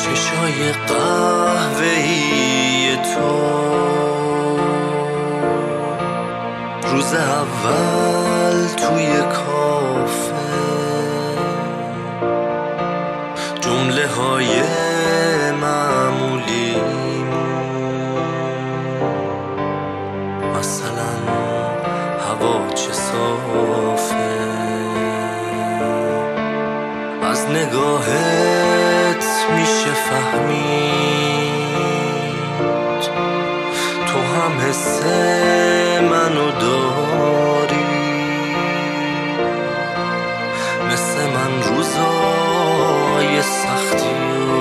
چشای قهوه‌ای تو روز اول توی کافه، جمله های معمولی مثلا هوا چه صافه، از نگاهت میشه فهمید تو هم حس منو داری، مثل من روزای سختیو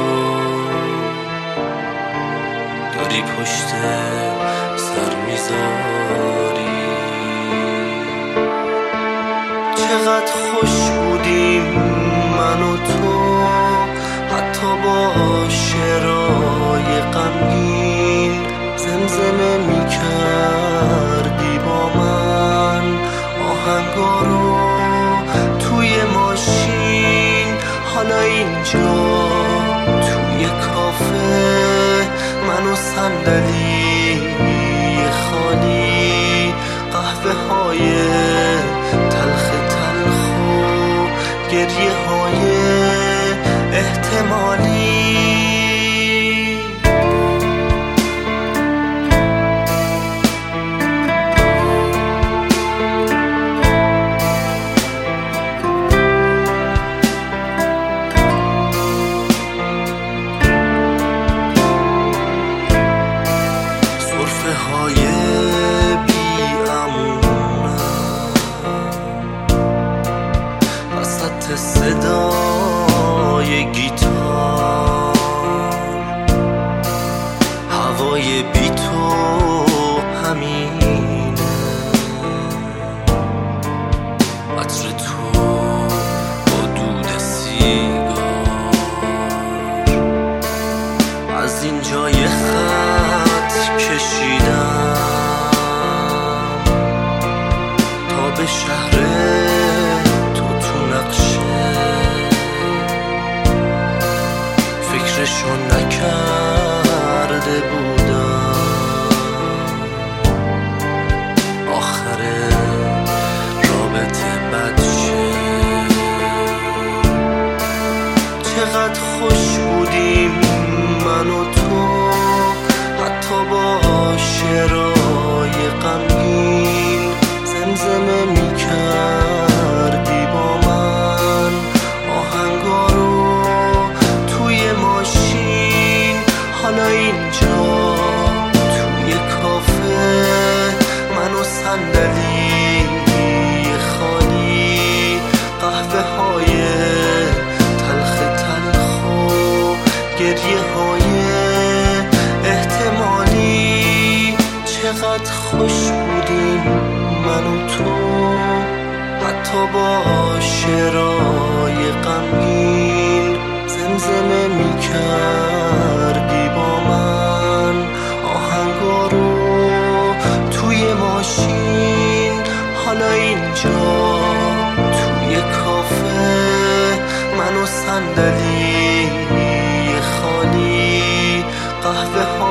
داری پشت سر میذاری. چقدر خوش بودیم من و تو، حتی با شعرهای غمگین زمزمه میکردی با من آهنگارو توی ماشین. حالا اینجا توی کافه من و صندلی خالی، قهوه های تلخ و گریه های احتمالی. سرفه های صدای گیتار، هوای بی تو همینه، عطر تو با دود سیگار، از اینجا یه خط کشیدم تا به شهر فکرشو نکرده بودم، آخر رابطه بد شه. چقدر خوش بودیم من و تو، حتی با شعرهای غمگین زمزمه میکردی با من آهنگارو توی ماشین. حالا اینجا توی کافه من و صندلی خالی، قهوه های تلخ و گریه های احتمالی. چقدر خوش بودیم من و تو، حتی با شعرهای غمگین زمزمه میکردی با من آهنگارو توی ماشین. حالا اینجا توی کافه من و صندلی خالی، قهوه